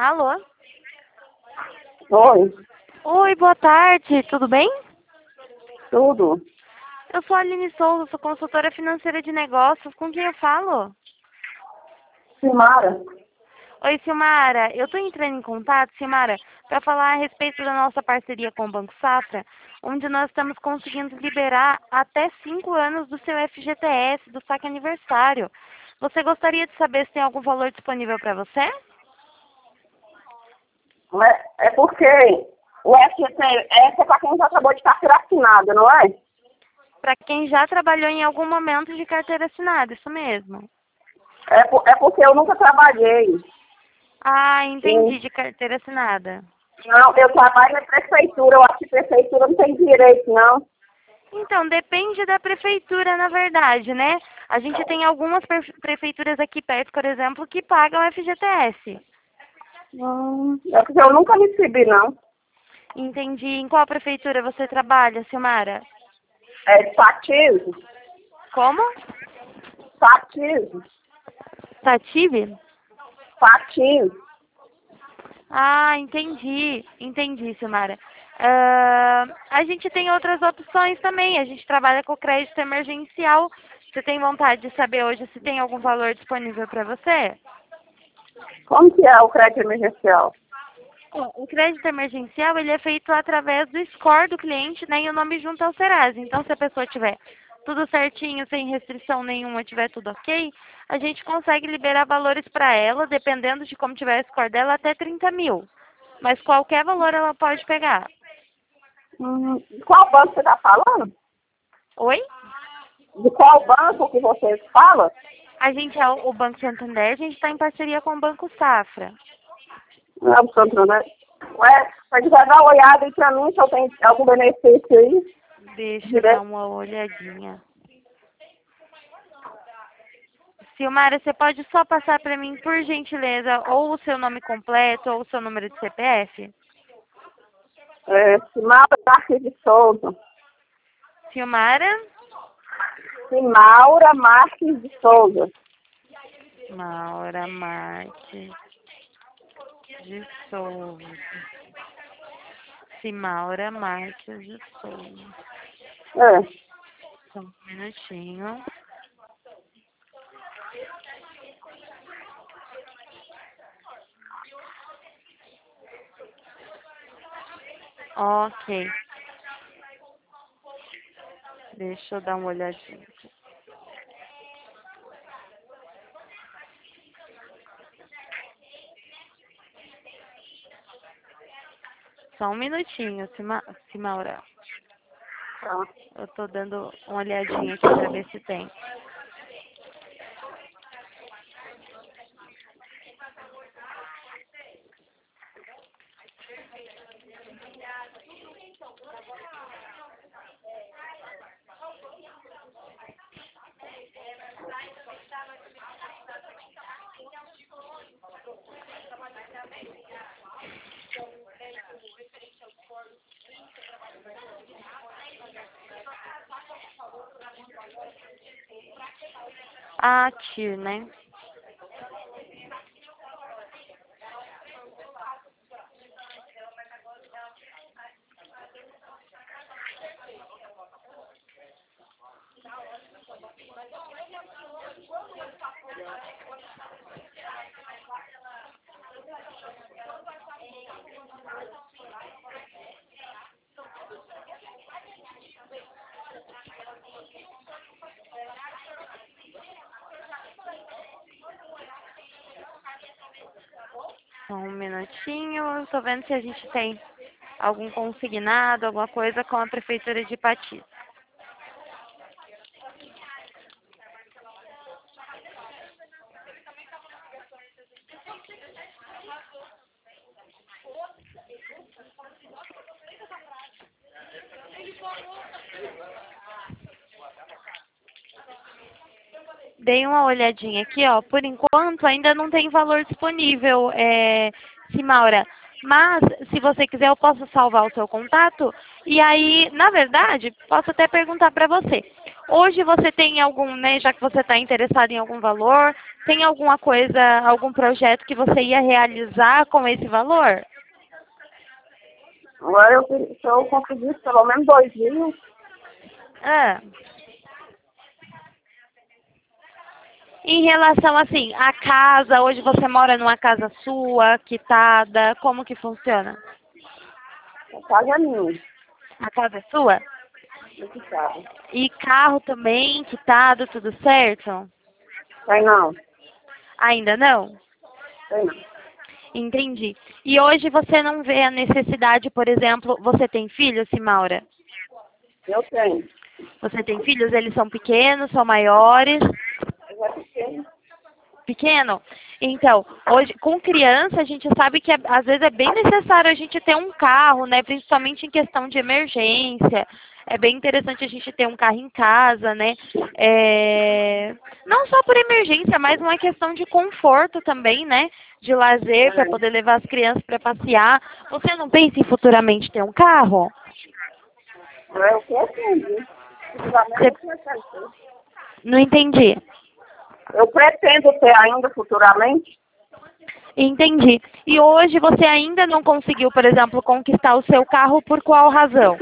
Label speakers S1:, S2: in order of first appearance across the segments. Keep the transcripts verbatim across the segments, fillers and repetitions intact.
S1: Alô?
S2: Oi,
S1: Oi, boa tarde, tudo bem?
S2: tudo.
S1: Eu sou a Aline Souza, sou consultora financeira de negócios. Com quem eu falo?
S2: Silmara,
S1: Oi, Silmara. Eu estou entrando em contato, Silmara, para falar a respeito da nossa parceria com o Banco Safra, onde nós estamos conseguindo liberar até cinco anos do seu F G T S, do saque aniversário. Você gostaria de saber se tem algum valor disponível para você?
S2: é, é porque o F G T S é para quem já acabou de carteira assinada, não é?
S1: Para quem já trabalhou em algum momento de carteira assinada, isso mesmo.
S2: É, por- é porque eu nunca trabalhei.
S1: Ah,
S2: Sim.
S1: entendi, de carteira assinada.
S2: Não, eu trabalho na prefeitura, eu acho que prefeitura não tem direito, não.
S1: Então, depende da prefeitura, na verdade, né? A gente tem algumas pre- prefeituras aqui perto, por exemplo, que pagam F G T S.
S2: Hum, é porque eu nunca recebi, não.
S1: Entendi. Em qual prefeitura você trabalha, Silmara?
S2: É batismo,
S1: Como?
S2: batismo,
S1: Tative?
S2: batismo.
S1: Ah, entendi. Entendi, Silmara. Ah, a gente tem outras opções também. A gente trabalha com crédito emergencial. Você tem vontade de saber hoje se tem algum valor disponível para você?
S2: Como que é o crédito emergencial?
S1: Bom, o crédito emergencial ele é feito através do score do cliente, né, e o nome junto ao Serasa. Então, se a pessoa tiver tudo certinho, sem restrição nenhuma, tiver tudo ok, a gente consegue liberar valores para ela, dependendo de como tiver o score dela, até trinta mil. Mas qualquer valor ela pode pegar.
S2: Hum, de qual banco você está falando?
S1: Oi?
S2: De qual banco que você fala?
S1: A gente é o o Banco Santander, a gente está em parceria com o Banco Safra.
S2: Não é o Santander. Ué, mas vai dar uma olhada aí pra mim se eu tenho algum benefício aí.
S1: Deixa eu dar
S2: Direto.
S1: uma olhadinha. Silmara, você pode só passar para mim, por gentileza, ou o seu nome completo ou o seu número de C P F?
S2: É, Simaura Marques de Souza.
S1: Silmara?
S2: Simaura Marques de Souza.
S1: Maura Marques de Souza. Simaura Marques de Souza.
S2: É.
S1: Só um minutinho. Ok. Deixa eu dar uma olhadinha. Só um minutinho, Sima, Simaura.
S2: Tá.
S1: Eu tô dando uma olhadinha aqui para ver se tem. Ah, tio, né? Só um minutinho. Eu tô vendo se a gente tem algum consignado, alguma coisa com a Prefeitura de Ipatis. Dei uma olhadinha aqui, ó. Por enquanto, ainda não tem valor disponível, é, Simaura. Mas, se você quiser, eu posso salvar o seu contato. E aí, na verdade, posso até perguntar para você. Hoje você tem algum, né, já que você está interessado em algum valor, tem alguma coisa, algum projeto que você ia realizar com esse valor?
S2: Agora eu, queria- se eu conseguisse pelo menos dois mil,
S1: Ah. Em relação, assim, à casa, hoje você mora numa casa sua, quitada, como que funciona?
S2: a casa é minha.
S1: A casa é sua?
S2: Eu que sabe.
S1: E carro também, quitado, tudo certo?
S2: Tem não,
S1: Ainda não?
S2: tem não.
S1: Entendi. E hoje você não vê a necessidade, por exemplo, você tem filhos, Simaura?
S2: Eu tenho.
S1: Você tem filhos? Eles são pequenos, são maiores?
S2: Mas é pequeno.
S1: Pequeno? Então, hoje, com criança, a gente sabe que é- às vezes é bem necessário a gente ter um carro, né? Principalmente em questão de emergência. É bem interessante a gente ter um carro em casa, né? É, não só por emergência, mas uma questão de conforto também, né? De lazer, para
S2: É.
S1: poder levar as crianças para passear. Você não pensa em futuramente ter um carro?
S2: É o que eu tenho. Futuramente eu pretendo ter.
S1: Não entendi.
S2: Eu pretendo ter ainda futuramente.
S1: Entendi. E hoje você ainda não conseguiu, por exemplo, conquistar o seu carro por qual razão?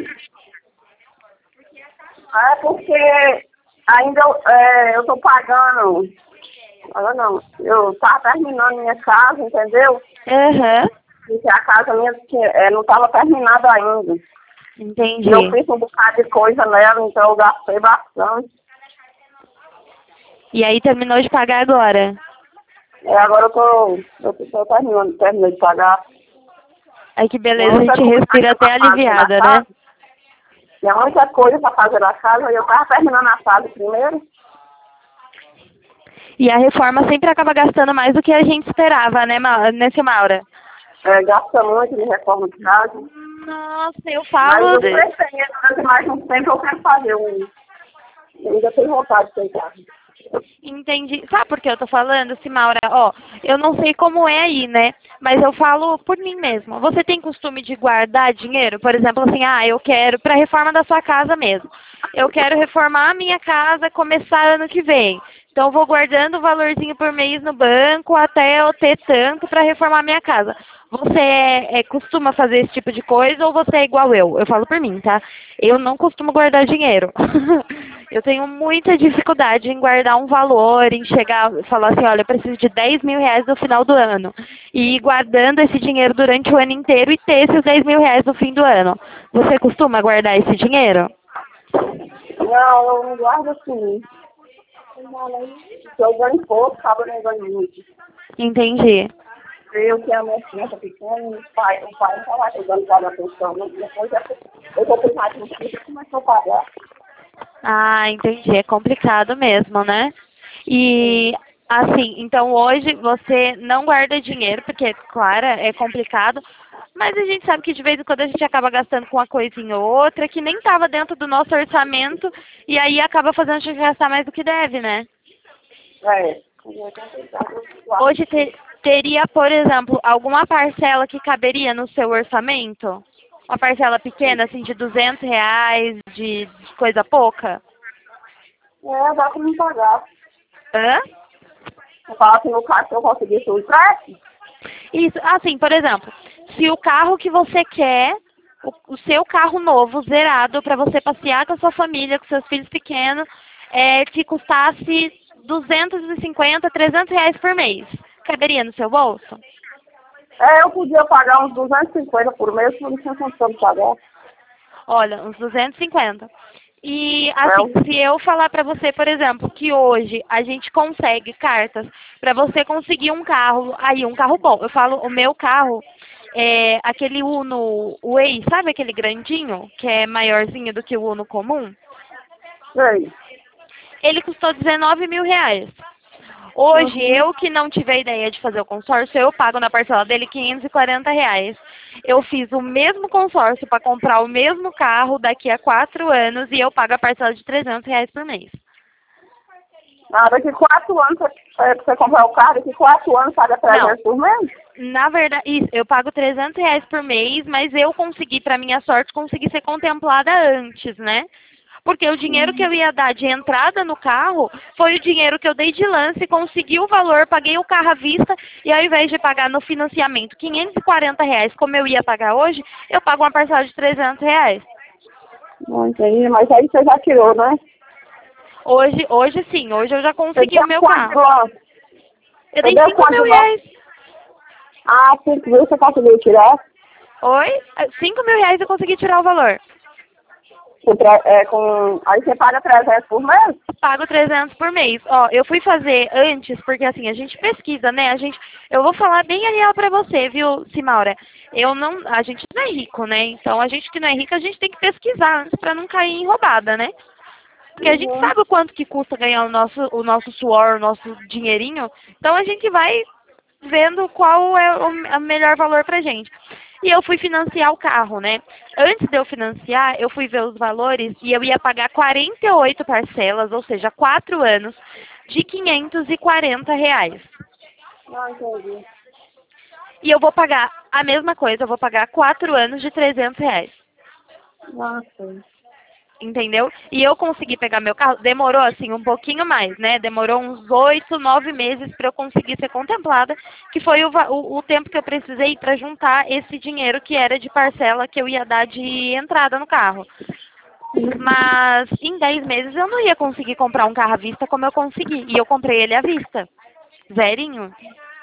S2: É porque ainda é, eu estou pagando. Olha não, eu estava terminando minha casa, entendeu?
S1: Aham.
S2: Porque a casa minha tinha- é, não estava terminada ainda.
S1: Entendi.
S2: E eu fiz um bocado de coisa nela, então eu gastei bastante.
S1: E aí terminou de pagar agora?
S2: E agora eu tô, eu tô terminando, terminei de pagar.
S1: Aí que
S2: E a
S1: beleza, a
S2: única
S1: gente
S2: coisa
S1: respira até
S2: pra fazer na
S1: aliviada, né?
S2: casa, e a única coisa para fazer na casa, eu estava terminando a casa primeiro.
S1: E a reforma sempre acaba gastando mais do que a gente esperava, né, Ma né, Silmaura?
S2: É, gasta muito de reforma de casa.
S1: Nossa, eu
S2: Mas
S1: falo
S2: eu
S1: de...
S2: pretendo, durante mais um tempo eu quero fazer um. Eu ainda tenho vontade de ter casa.
S1: Entendi. Sabe por que eu tô falando, Simaura? Ó, eu não sei como é aí, né? Mas eu falo por mim mesma. Você tem costume de guardar dinheiro? Por exemplo, assim, ah, eu quero, pra reforma da sua casa mesmo. Eu quero reformar a minha casa, começar ano que vem. Então, eu vou guardando o valorzinho por mês no banco até eu ter tanto para reformar a minha casa. Você é, é, costuma fazer esse tipo de coisa ou você é igual eu? Eu falo por mim, tá? Eu não costumo guardar dinheiro. Eu tenho muita dificuldade em guardar um valor, em chegar e falar assim, olha, eu preciso de dez mil reais no final do ano. E ir guardando esse dinheiro durante o ano inteiro e ter esses dez mil reais no fim do ano. Você costuma guardar esse dinheiro?
S2: Não, eu não guardo assim. Se eu ganho pouco, acaba não ganho muito.
S1: Entendi.
S2: Eu que a minha criança pequena, o pai, o pai não estava ajudando para a pensão. Né? Depois eu vou pegar de um filho e começou a pagar.
S1: Ah, entendi. É complicado mesmo, né? E assim, então hoje você não guarda dinheiro, porque, claro, é complicado, mas a gente sabe que de vez em quando a gente acaba gastando com uma coisinha ou outra que nem estava dentro do nosso orçamento e aí acaba fazendo a gente gastar mais do que deve, né?
S2: É.
S1: Hoje te- teria, por exemplo, alguma parcela que caberia no seu orçamento? Uma parcela pequena, assim, de duzentos reais, de, de coisa pouca?
S2: É, dá para não pagar.
S1: Hã?
S2: Eu falo que no caso, se eu conseguisse um empréstimo,
S1: Isso, assim, por exemplo, se o carro que você quer, o, o seu carro novo, zerado, para você passear com a sua família, com seus filhos pequenos, é, te custasse duzentos e cinquenta, trezentos reais por mês, caberia no seu bolso?
S2: é, eu podia pagar uns duzentos e cinquenta por mês, por isso eu não consigo pagar.
S1: Olha, uns duzentos e cinquenta. E
S2: É,
S1: assim, se eu falar para você, por exemplo, que hoje a gente consegue cartas para você conseguir um carro, aí um carro bom. Eu falo, o meu carro é aquele Uno Way, sabe aquele grandinho, que é maiorzinho do que o Uno comum?
S2: sei.
S1: Ele custou dezenove mil reais. Hoje,
S2: Uhum.
S1: eu que não tive a ideia de fazer o consórcio, eu pago na parcela dele quinhentos e quarenta reais. Eu fiz o mesmo consórcio para comprar o mesmo carro daqui a quatro anos e eu pago a parcela de trezentos reais por mês.
S2: Ah, daqui quatro anos, você, é, pra você comprar o carro, daqui quatro anos paga trezentos por mês?
S1: Na verdade, isso, eu pago trezentos reais por mês, mas eu consegui, para minha sorte, consegui ser contemplada antes, né? Porque o dinheiro que eu ia dar de entrada no carro foi o dinheiro que eu dei de lance, consegui o valor, paguei o carro à vista e ao invés de pagar no financiamento quinhentos e quarenta reais, como eu ia pagar hoje, eu pago uma parcela de trezentos reais.
S2: Não entendi, mas aí você já tirou, né?
S1: Hoje, hoje sim, hoje eu já
S2: Você
S1: consegui
S2: deu
S1: o meu
S2: quanto de
S1: carro.
S2: lance?
S1: Eu
S2: Você
S1: dei
S2: deu
S1: cinco
S2: quanto
S1: mil
S2: de lance?
S1: reais.
S2: Ah, cinco mil você conseguiu tirar?
S1: Oi? Cinco mil reais eu consegui tirar o valor.
S2: Com, tre- é, com, aí você paga trezentos por mês?
S1: Pago trezentos por mês. Ó, eu fui fazer antes, porque assim, a gente pesquisa, né? A gente, eu vou falar bem a real pra você, viu, Simaura? Eu não, a gente não é rico, né? Então a gente que não é rico, a gente tem que pesquisar antes pra não cair em roubada, né? Porque a gente
S2: Uhum.
S1: sabe o quanto que custa ganhar o nosso, o nosso suor, o nosso dinheirinho. Então a gente vai vendo qual é o a melhor valor pra gente. E eu fui financiar o carro, né? Antes de eu financiar, eu fui ver os valores e eu ia pagar quarenta e oito parcelas, ou seja, quatro anos, de quinhentos e quarenta reais.
S2: Não entendi.
S1: E eu vou pagar a mesma coisa, eu vou pagar quatro anos de trezentos reais.
S2: Nossa.
S1: Entendeu? E eu consegui pegar meu carro, demorou assim um pouquinho mais, né? Demorou uns oito, nove meses para eu conseguir ser contemplada, que foi o, va- o, o tempo que eu precisei para juntar esse dinheiro que era de parcela que eu ia dar de entrada no carro. Mas em dez meses eu não ia conseguir comprar um carro à vista como eu consegui. E eu comprei ele à vista. Zerinho.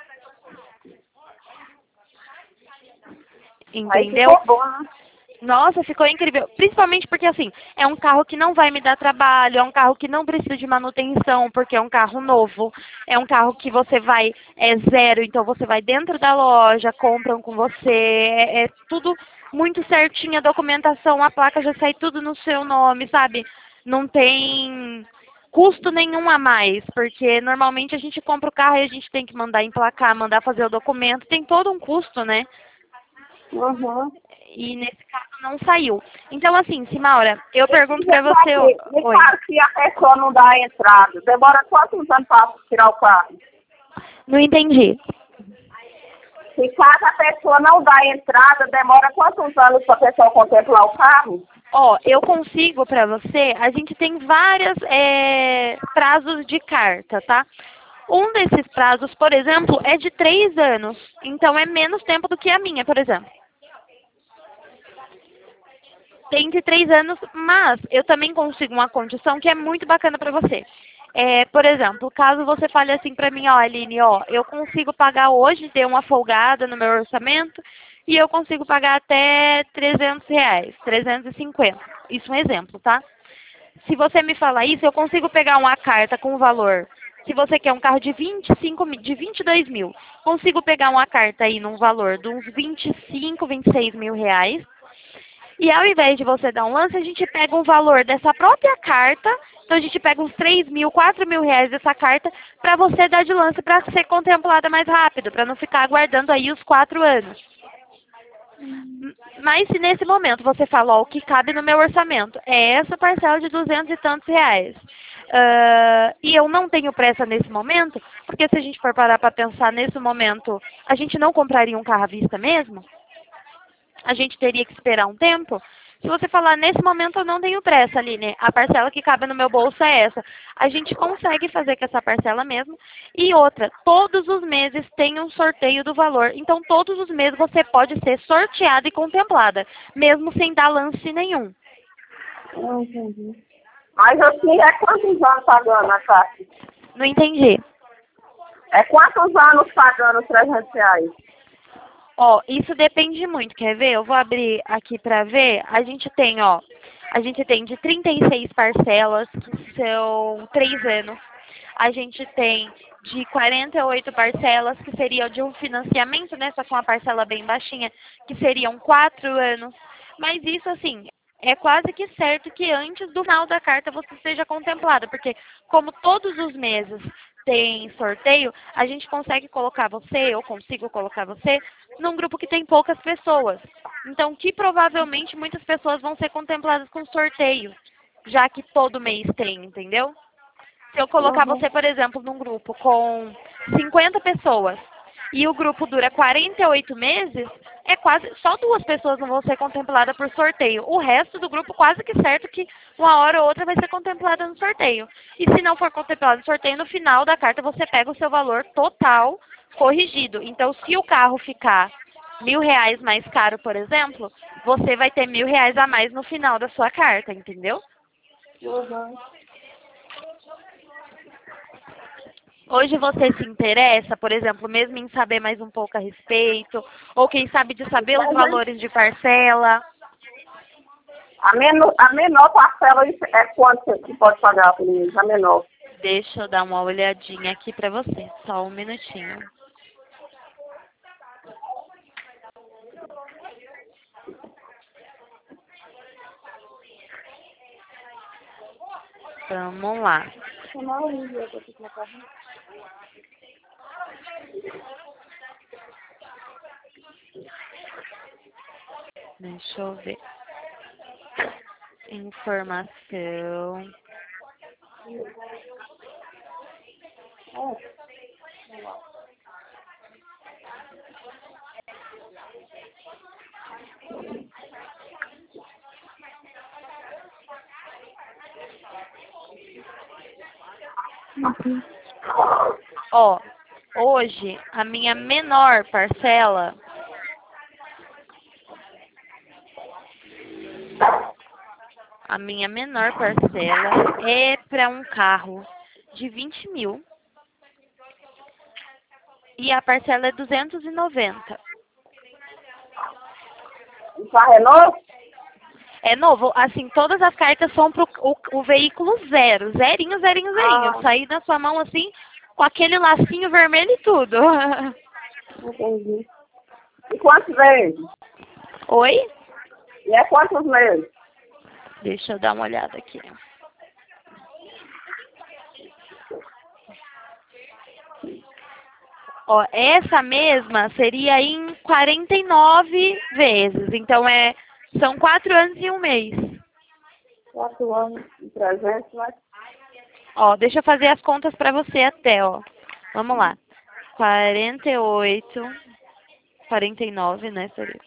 S2: Aí
S1: Entendeu?
S2: ficou bom, né?
S1: Nossa, ficou incrível. Principalmente porque, assim, é um carro que não vai me dar trabalho, é um carro que não precisa de manutenção, porque é um carro novo. É um carro que você vai, é zero, então você vai dentro da loja, compram com você, é, é tudo muito certinho, a documentação, a placa já sai tudo no seu nome, sabe? Não tem custo nenhum a mais, porque normalmente a gente compra o carro e a gente tem que mandar emplacar, mandar fazer o documento, tem todo um custo, né?
S2: Uhum.
S1: E nesse caso não saiu. Então, assim, Simaura, eu
S2: Deixa eu
S1: pergunto pra
S2: perguntar
S1: você.
S2: aqui. Me
S1: Oi.
S2: fala se a pessoa não dá a entrada. Demora quantos anos para tirar o carro?
S1: Não entendi.
S2: Se caso a pessoa não dá a entrada, demora quantos anos para a pessoa contemplar o carro?
S1: Ó, eu consigo pra você, a gente tem vários prazos de carta, tá? Um desses prazos, por exemplo, é de três anos. Então é menos tempo do que a minha, por exemplo. Tem de três anos, mas eu também consigo uma condição que é muito bacana para você. É, por exemplo, caso você fale assim para mim, ó, Aline, ó, eu consigo pagar hoje, ter uma folgada no meu orçamento, e eu consigo pagar até trezentos reais, trezentos e cinquenta. Isso é um exemplo, tá? Se você me falar isso, eu consigo pegar uma carta com o valor. Se você quer um carro de vinte e cinco, mi- de vinte e dois mil, consigo pegar uma carta aí num valor de uns vinte e cinco, vinte e seis mil reais. E ao invés de você dar um lance, a gente pega um valor dessa própria carta. Então a gente pega uns três mil, quatro mil reais dessa carta para você dar de lance para ser contemplada mais rápido, para não ficar aguardando aí os quatro anos. M- Mas se nesse momento você fala, ó, o que cabe no meu orçamento é essa parcela de duzentos e tantos reais. Ah, e eu não tenho pressa nesse momento, porque se a gente for parar para pensar nesse momento, a gente não compraria um carro à vista mesmo? A gente teria que esperar um tempo. Se você falar, nesse momento eu não tenho pressa, Aline, a parcela que cabe no meu bolso é essa. A gente consegue fazer com essa parcela mesmo. E outra, todos os meses tem um sorteio do valor. Então, todos os meses você pode ser sorteada e contemplada, mesmo sem dar lance nenhum.
S2: Não entendi. Mas assim, é quantos anos pagando a taxa?
S1: Não entendi.
S2: É quantos anos pagando os trezentos reais?
S1: Ó, isso depende muito, quer ver? Eu vou abrir aqui pra ver. A gente tem, ó, a gente tem de trinta e seis parcelas, que são três anos. A gente tem de quarenta e oito parcelas, que seria de um financiamento, né? Só com uma parcela bem baixinha, que seriam quatro anos. Mas isso, assim, é quase que certo que antes do final da carta você seja contemplada, porque como todos os meses tem sorteio, a gente consegue colocar você, eu consigo colocar você, num grupo que tem poucas pessoas. Então, que provavelmente muitas pessoas vão ser contempladas com sorteio, já que todo mês tem, entendeu? Se eu colocar
S2: Uhum.
S1: você, por exemplo, num grupo com cinquenta pessoas e o grupo dura quarenta e oito meses, é quase, só duas pessoas não vão ser contempladas por sorteio. O resto do grupo quase que certo que uma hora ou outra vai ser contemplada no sorteio. E se não for contemplado no sorteio, no final da carta você pega o seu valor total corrigido. Então, se o carro ficar mil reais mais caro, por exemplo, você vai ter mil reais a mais no final da sua carta, entendeu?
S2: Uhum.
S1: Hoje você se interessa, por exemplo, mesmo em saber mais um pouco a respeito, ou quem sabe de saber os valores de parcela?
S2: A menor, a menor parcela é quanto que pode pagar por mês? A menor.
S1: Deixa eu dar uma olhadinha aqui pra você, só um minutinho. Vamos lá. Deixa eu ver. Informação. Ó, hoje a minha menor parcela a minha menor parcela é para um carro de vinte mil e a parcela é duzentos e noventa.
S2: O carro é novo?
S1: É novo, assim, todas as cartas são pro o, o veículo zero, zerinho, zerinho, zerinho.
S2: Ah.
S1: Sair na sua mão assim, com aquele lacinho vermelho e tudo.
S2: Entendi. E quantos meses?
S1: Oi?
S2: E é quantos meses?
S1: Deixa eu dar uma olhada aqui. Ó, essa mesma seria em quarenta e nove vezes. Então, é, são quatro anos e um mês.
S2: Quatro anos e trezentos, mas...
S1: Ó, deixa eu fazer as contas pra você até, ó. Vamos lá. quarenta e oito, quarenta e nove, né? Seria.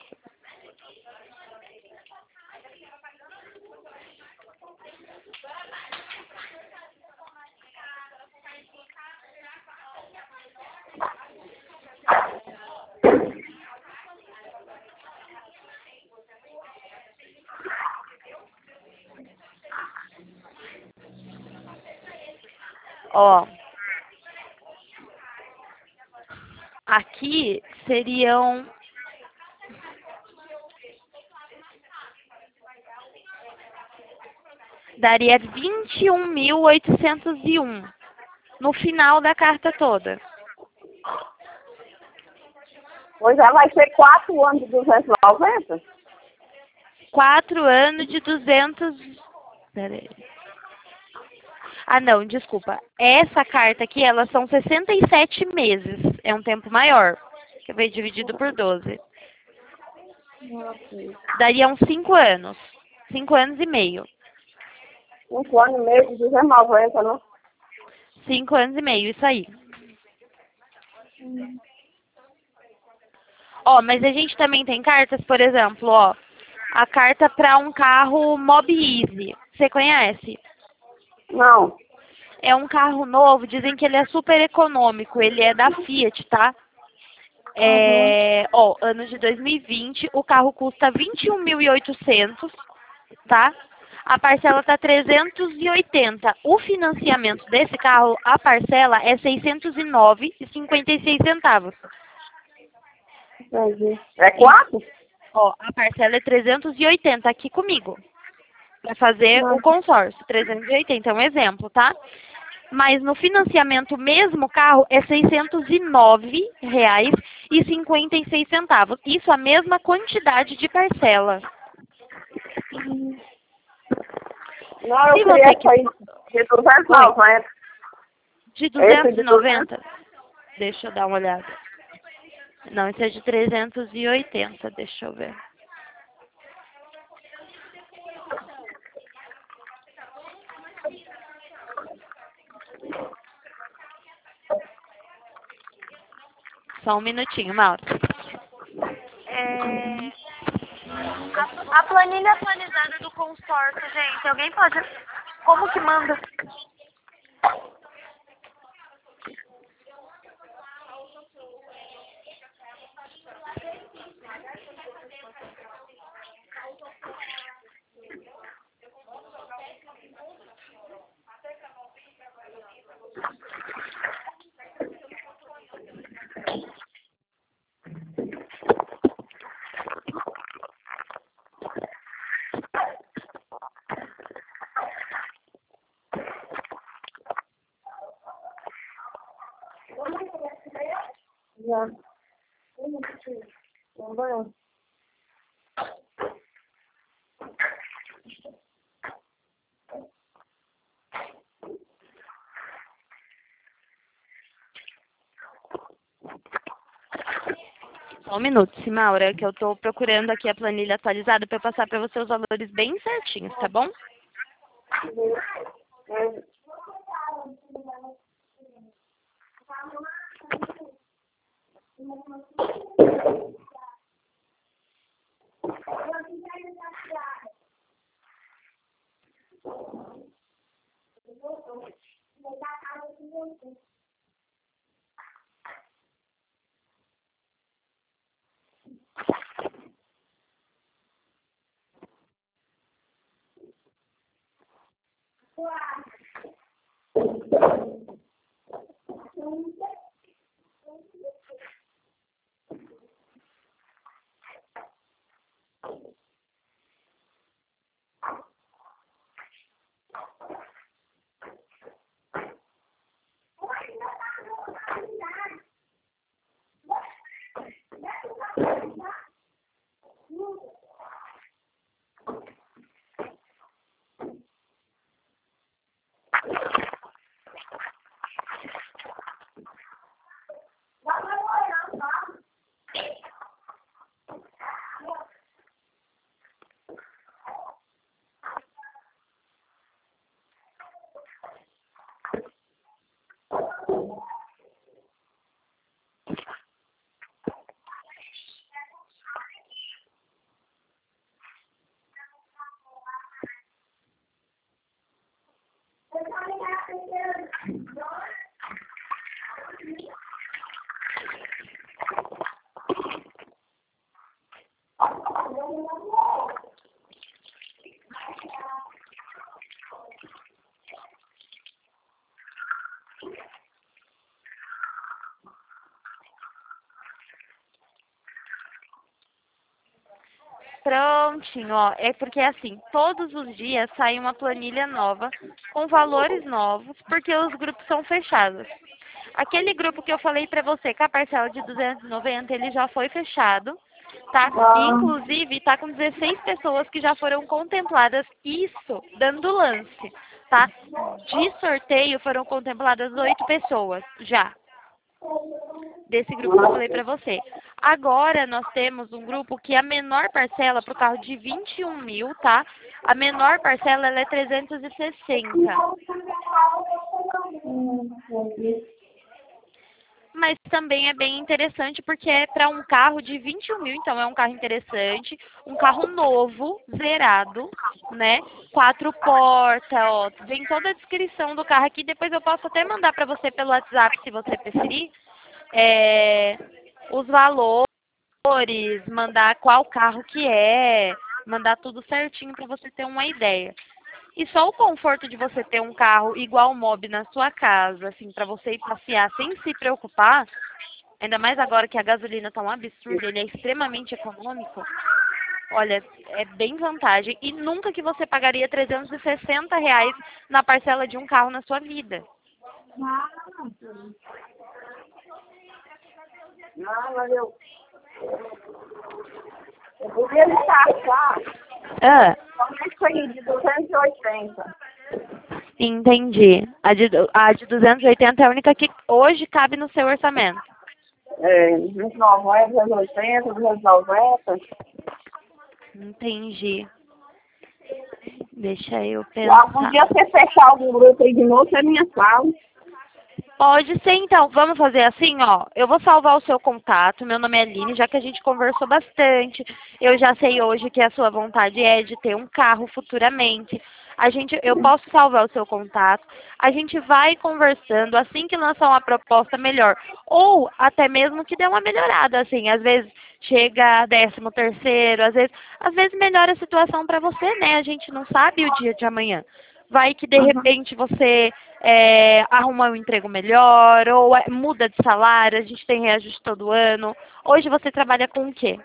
S1: Ó, aqui seriam daria vinte e um mil oitocentos e um no final da carta toda.
S2: Pois já vai ser quatro anos de duzentos e noventa?
S1: Quatro anos de duzentos. Pera aí. Ah, não, desculpa. Essa carta aqui, elas são sessenta e sete meses. É um tempo maior, que veio dividido por doze. Daria uns cinco anos. Cinco anos e meio.
S2: Cinco anos e meio de duzentos e noventa, não?
S1: Cinco anos e meio, isso aí. Ó, mas a gente também tem cartas, por exemplo, ó. A carta para um carro Mob Easy. Você conhece?
S2: Não.
S1: É um carro novo, dizem que ele é super econômico. Ele é da Fiat, tá? É, ó, ano de dois mil e vinte, o carro custa vinte e um mil e oitocentos, tá? A parcela tá trezentos e oitenta. O financiamento desse carro, a parcela é seiscentos e nove reais e cinquenta e seis centavos.
S2: Entendi. É quatro?
S1: Ó, a parcela é trezentos e oitenta aqui comigo. Pra fazer
S2: Não.
S1: o consórcio, trezentos e oitenta, é um exemplo, tá? Mas no financiamento, mesmo carro, é seiscentos e nove reais e cinquenta e seis centavos. Isso a mesma quantidade de parcela.
S2: Não, eu
S1: Se
S2: queria
S1: você
S2: sair de duzentos e noventa.
S1: De
S2: Esse
S1: duzentos
S2: de
S1: e noventa? Deixa eu dar uma olhada. Não, esse é de trezentos e oitenta, deixa eu ver. Só um minutinho, Mauro. É... A planilha atualizada do consórcio, gente. Alguém pode... Como que manda?
S2: Já. Vamos lá.
S1: Só um minuto, Simaura, que eu tô procurando aqui a planilha atualizada para eu passar para você os valores bem certinhos, tá bom? Prontinho, ó. É porque assim, todos os dias sai uma planilha nova com valores novos, porque os grupos são fechados. Aquele grupo que eu falei pra você, com a parcela de duzentos e noventa, ele já foi fechado, tá? E, inclusive, tá com dezesseis pessoas que já foram contempladas, isso dando lance, tá? De sorteio foram contempladas oito pessoas já. Desse grupo que eu falei pra você. Agora nós temos um grupo que a menor parcela para o carro de vinte e um mil, tá? A menor parcela ela é trezentos e sessenta. Mas também é bem interessante porque é para um carro de vinte e um mil, então é um carro interessante, um carro novo, zerado, né? Quatro portas, ó, vem toda a descrição do carro aqui, depois eu posso até mandar para você pelo WhatsApp se você preferir, é, os valores, mandar qual carro que é, mandar tudo certinho para você ter uma ideia. E só o conforto de você ter um carro igual o Mobi na sua casa, assim, para você ir passear sem se preocupar, ainda mais agora que a gasolina tá um absurdo, ele é extremamente econômico, olha, é bem vantagem. E nunca que você pagaria trezentos e sessenta reais na parcela de um carro na sua vida.
S2: Não, mas eu... Eu podia me taxar.
S1: Ah,
S2: Somente foi de duzentos e oitenta.
S1: entendi. A de, a de duzentos e oitenta é a única que hoje cabe no seu orçamento.
S2: É, duzentos e noventa, duzentos e oitenta, duzentos e noventa.
S1: Entendi. Deixa eu
S2: Já
S1: pensar.
S2: podia você fechar algum grupo aí de novo, é minha sala.
S1: Pode ser, então. Vamos fazer assim, ó. Eu vou salvar o seu contato. Meu nome é Aline, já que a gente conversou bastante. Eu já sei hoje que a sua vontade é de ter um carro futuramente. A gente, eu posso salvar o seu contato. A gente vai conversando assim que lançar uma proposta melhor. Ou até mesmo que dê uma melhorada, assim. Às vezes chega décimo terceiro, às vezes, às vezes melhora a situação para você, né? A gente não sabe o dia de amanhã. Vai que de
S2: Uhum.
S1: repente você é, arruma um emprego melhor, ou é, muda de salário, a gente tem reajuste todo ano. Hoje você trabalha com o quê?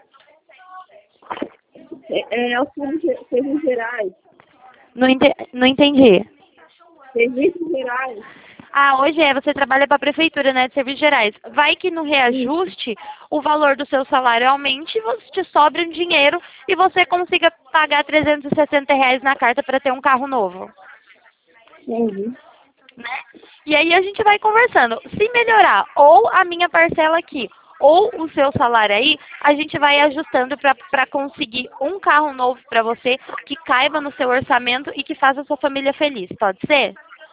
S2: É, é os serviços serviços gerais.
S1: Não, ente, não entendi.
S2: Serviços gerais.
S1: Ah, hoje é, você trabalha para a prefeitura, né, de Serviços Gerais. Vai que no reajuste o valor do seu salário aumente e você te sobra um dinheiro e você consiga pagar trezentos e sessenta reais na carta para ter um carro novo.
S2: Entendi.
S1: Né? E aí a gente vai conversando. Se melhorar ou a minha parcela aqui, ou o seu salário aí, a gente vai ajustando para conseguir um carro novo para você que caiba no seu orçamento e que faça a sua família feliz. Pode ser?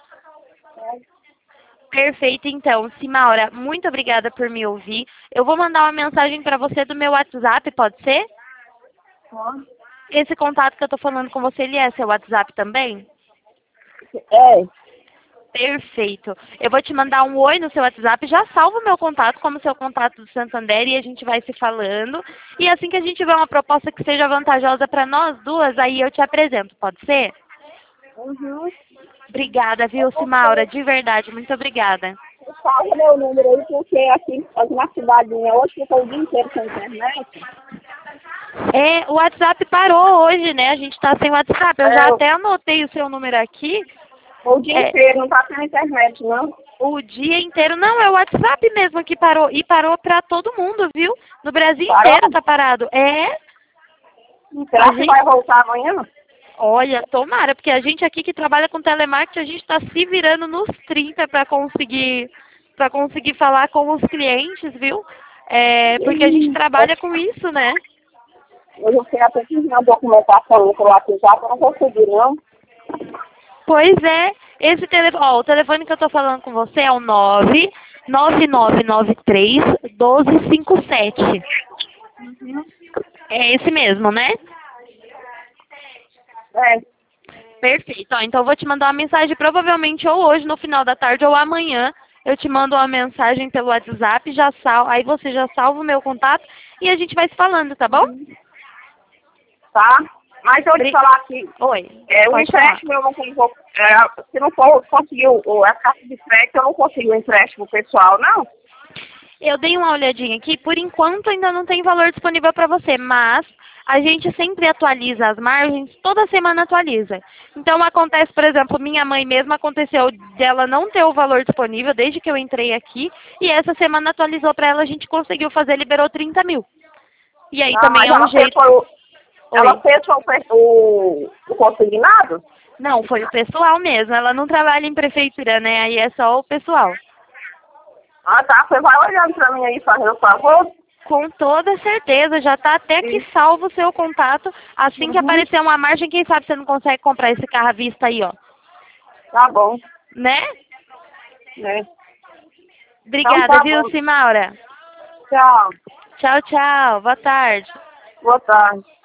S1: Perfeito, então. Simaura, muito obrigada por me ouvir. Eu vou mandar uma mensagem para você do meu WhatsApp, pode ser?
S2: Pode.
S1: Esse contato que eu estou falando com você, ele é seu WhatsApp também?
S2: É.
S1: Perfeito. Eu vou te mandar um oi no seu WhatsApp, já salvo o meu contato como seu contato do Santander e a gente vai se falando. E assim que a gente tiver uma proposta que seja vantajosa para nós duas, aí eu te apresento, pode ser?
S2: Uhum.
S1: Obrigada, viu, Simaura? De verdade, muito obrigada.
S2: Salva meu número aí, porque aqui, aqui na cidadinha, hoje fica o dia inteiro sem internet.
S1: É, o WhatsApp parou hoje, né? A gente tá sem WhatsApp. Eu
S2: É,
S1: já
S2: eu-
S1: até anotei o seu número aqui.
S2: O dia
S1: É,
S2: inteiro, não tá tendo internet, não.
S1: o dia inteiro. Não, é o WhatsApp mesmo que parou. E parou pra todo mundo, viu? No Brasil
S2: Parou?
S1: inteiro tá parado. É.
S2: Será
S1: A
S2: que
S1: gente,
S2: vai voltar amanhã?
S1: olha, tomara, porque a gente aqui que trabalha com telemarketing, a gente tá se virando nos trinta pra conseguir, para conseguir falar com os clientes, viu? É, porque a gente trabalha com isso, né?
S2: Hoje eu fui até que uma documentação pelo WhatsApp, eu não consegui, não.
S1: Pois é, esse telefone, ó, o telefone que eu tô falando com você é o nove nove nove nove três um dois cinco sete. É esse mesmo, né?
S2: É.
S1: Perfeito. Ó, então eu vou te mandar uma mensagem provavelmente ou hoje, no final da tarde, ou amanhã. Eu te mando uma mensagem pelo WhatsApp, já sal... aí você já salva o meu contato e a gente vai se falando, tá bom?
S2: Tá? Mas eu te
S1: Bri-
S2: falar aqui,
S1: Oi.
S2: é, o
S1: Pode falar.
S2: empréstimo eu não consigo, é, se não for conseguir o, o- a carta de crédito, eu não consigo o empréstimo pessoal, não?
S1: Eu dei uma olhadinha aqui, por enquanto ainda não tem valor disponível para você, mas a gente sempre atualiza as margens, toda semana atualiza. Então acontece, por exemplo, minha mãe mesmo aconteceu dela não ter o valor disponível desde que eu entrei aqui, e essa semana atualizou para ela, a gente conseguiu fazer, liberou trinta mil. E aí
S2: Ah,
S1: também
S2: mas
S1: é um
S2: ela fez,
S1: jeito...
S2: foi o, ela
S1: Oi.
S2: fez foi o, pe- o, o consignado?
S1: Não, foi o pessoal mesmo, ela não trabalha em prefeitura, né? Aí é só o pessoal.
S2: Ah, tá. Você vai olhando pra mim aí, fazendo favor?
S1: Com toda certeza, já está até aqui
S2: Sim.
S1: salvo o seu contato. Assim que
S2: Uhum.
S1: aparecer uma margem, quem sabe você não consegue comprar esse carro à vista aí, ó.
S2: Tá bom.
S1: Né?
S2: Né?
S1: Obrigada,
S2: Então tá
S1: viu,
S2: bom.
S1: Simaura?
S2: Tchau.
S1: Tchau, tchau. Boa tarde.
S2: Boa tarde.